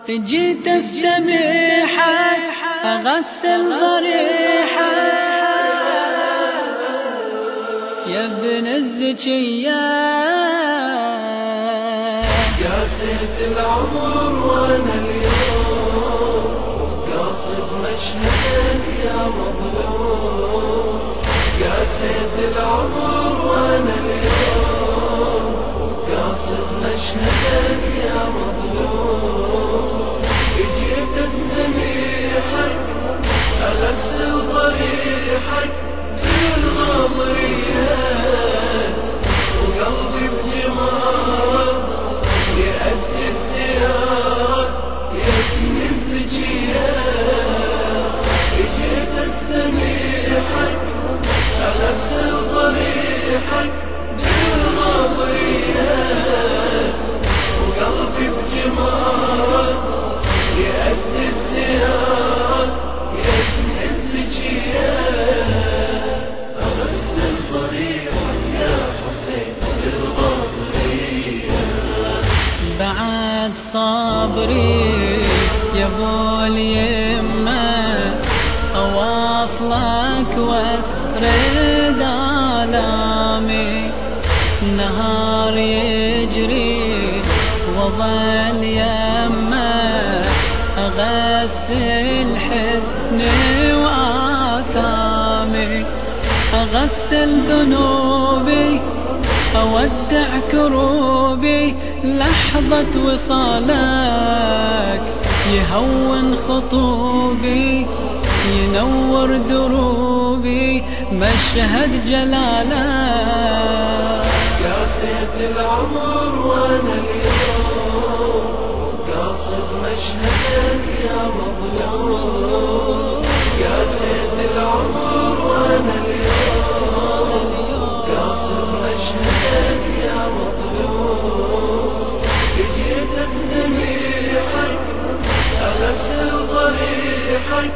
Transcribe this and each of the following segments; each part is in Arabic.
جيت استبيحك اغسل ضريحك يا ابن الزكيات. قاسيت العمر وانا اليوم قاصد مشهدك يا مظلوم. قاسيت العمر وانا اليوم قاصد مشهدك يا مظلوم. جيت استبيحك اغسل ضريحك بالغاضريات وقلبي بجمارة يأدي الزيارة يا ابن الزكيات. جيت استبيحك اغسل ضريحك بالغاضريات وقلبي بجمارة يأدي الزيارة يا ابن الزكيات. أغسل ضريحك يا حسين بالغاضريات. بعد صبري يا ابو اليمه اواصلك واسرد آلامي. نهار يجري وظل يمه اغسل حزني واثامي. اغسل ذنوبي اودع كروبي لحظة وصالك يهون خطوبي ينور دروبي مشهد جلالك. قاسيت العمر وانا اليوم قاصد مشهدك يا مظلوم. قاسيت العمر وانا اليوم قاصد مشهدك يا مظلوم. جيت استبيحك اغسل ضريحك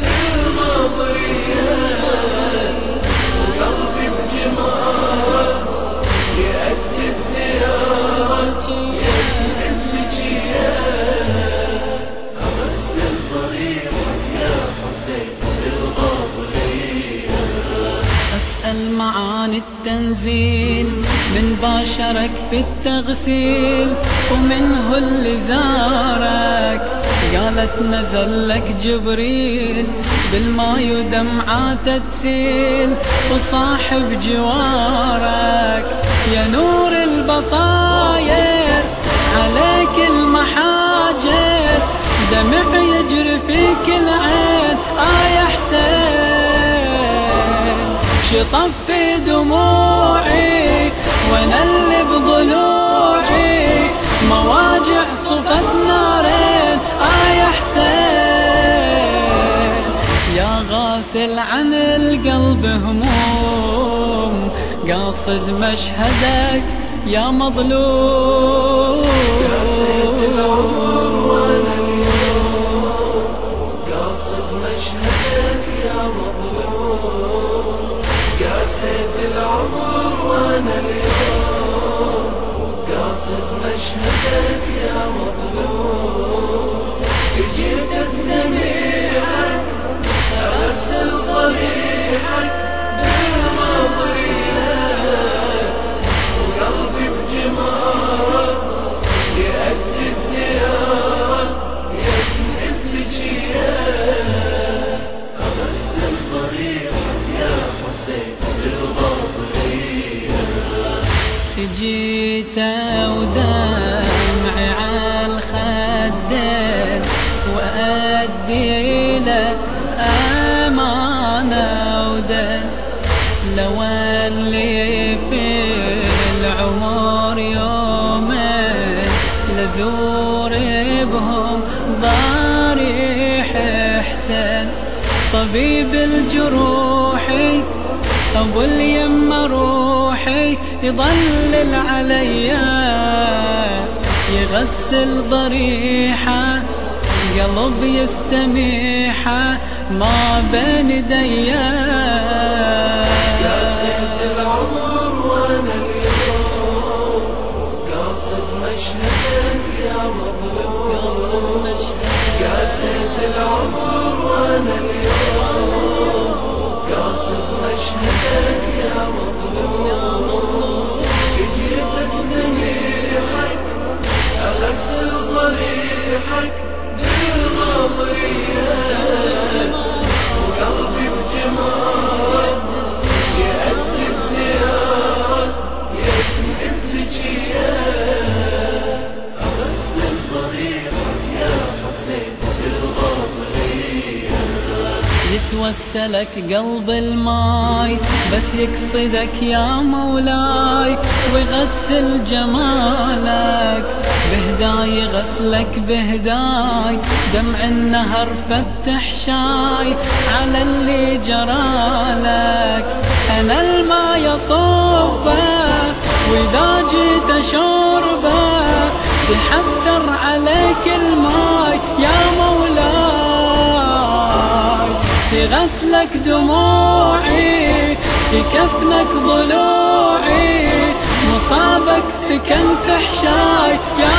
بالغاضريات وقلبي بجمارة يأدي الزيارة يا ابن الزكيات. أغسل ضريحك يا حسين بالغاضريات. أسأل معاني التنزيل من باشرك بالتغسيل ومنه اللي زارك. قالت نزل لك جبريل بالماء ودمعاته تسيل وصاحب جوارك يا نور البصاير عليك المحاجر. دمع يجري في كل عين يا حسين. شطف في دموعي وانا اللي بضلوعي مواجع صفت نارين يا حسين. يا غاسل عن القلب هموم قاصد مشهدك يا مظلوم. قاسيت العمر وانا اليوم قاصد مشهدك يا مظلوم. قاسيت العمر وانا اليوم قاصد مشهدك يا مظلوم. جيت استبيحك اغسل ضريحك بالغاضريات وقلبي بجمارة يأدي الزيارة يا ابن الزكيات. أغسل ضريحك يا حسين بالغاضريات. جيت ودمعي على الخدين وأدي له أمانة ودين. لو اللي في العمر يومين لزور بهم ضريح حسين. طبيب الجروحي أبو اليم روحي يضلل عليا يغسل ضريحه قلب يستميحه ما بين ايديا. قاسيت العمر وانا اليوم قاصد مشهدك يا مظلوم. قاسيت العمر وانا اليوم قاصد مشهدك يا مظلوم. جيت استميحك اغسل ضريحك بالغاضرية وقلبي بجمارك يأدي الزيارة يبني الزكية. أغسل ضريحك يا حسين بالغاضرية. يتوسلك قلب الماي بس يقصدك يا مولاي ويغسل جمالك بهداي غسلك بهداي. دمع النهر فتح شاي على اللي جرالك. أنا الماء يصبه وإذا جيت أشربه تحسر عليك الماي يا مولاي. تغسلك دموعي تكفنك ضلوعي مصابك سكن تحشاي يا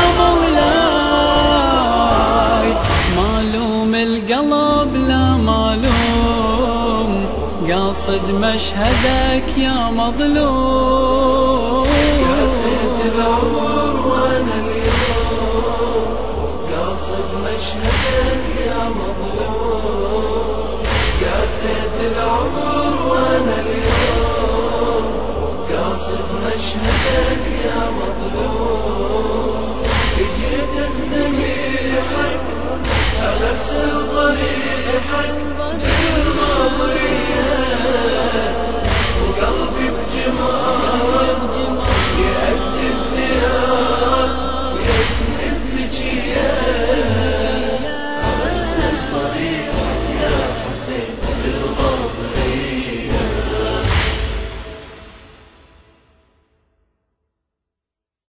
مولاي. مالوم القلب لا مالوم قاصد مشهدك يا مظلوم. قاسيت العمر وانا اليوم قاصد مشهدك يا مظلوم. قاسيت العمر وانا اليوم قاصد مشهدك يا مظلوم. جيت استميحك اغسل ضريحك بالغاضرية